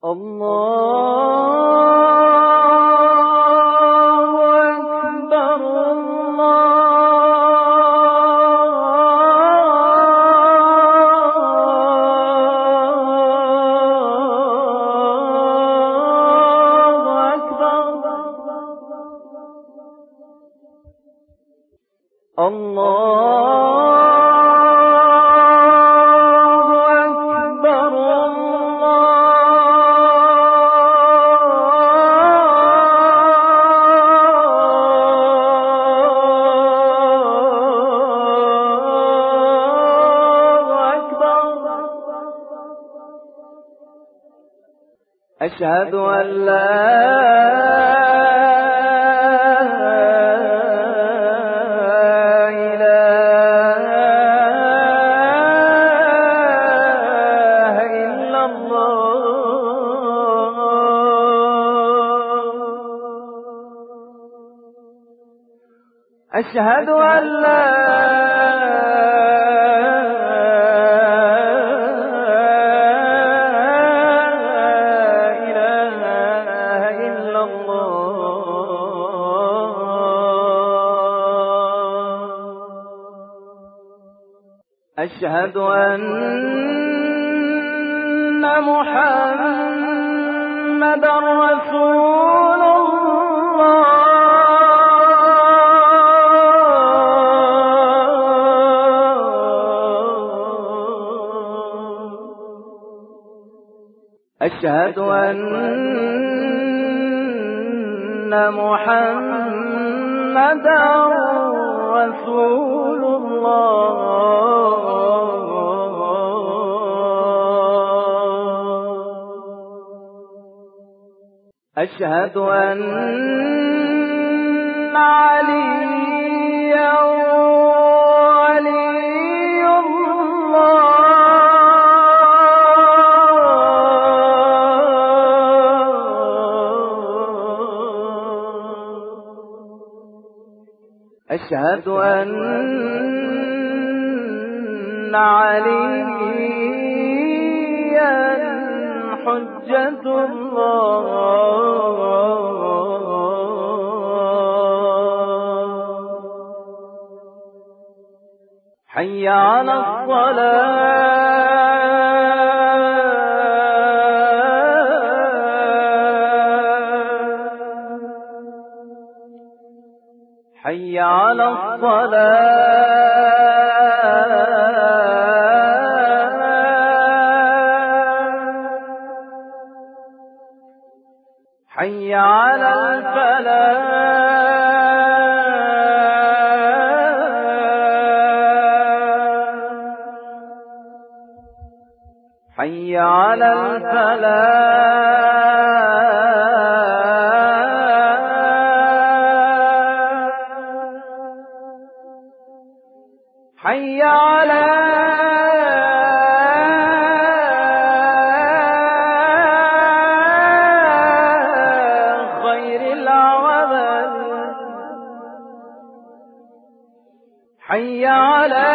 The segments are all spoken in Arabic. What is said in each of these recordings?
أشهد أن لا إله إلا الله. أشهد أن لا أشهد أن محمدًا رسول الله. أشهد أن محمدًا رسول الله. أشهد أن عليا ولي الله. أشهد أن عليا حجة الله. حي على الصلاة. حي على الصلاة. حي على الفلاح. حي على الفلاح. حي على خير العمل. حي على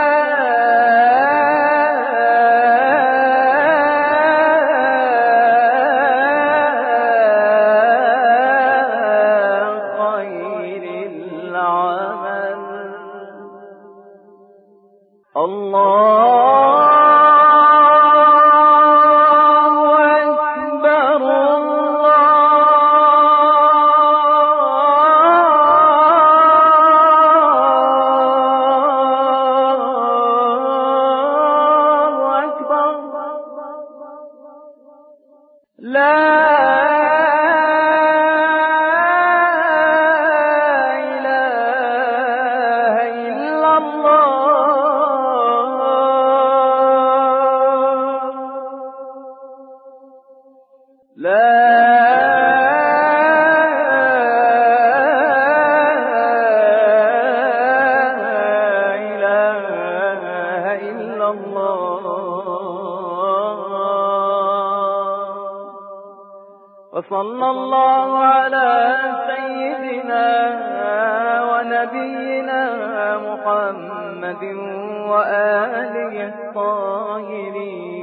وصلى الله على سيدنا ونبينا محمد وآله الطاهرين.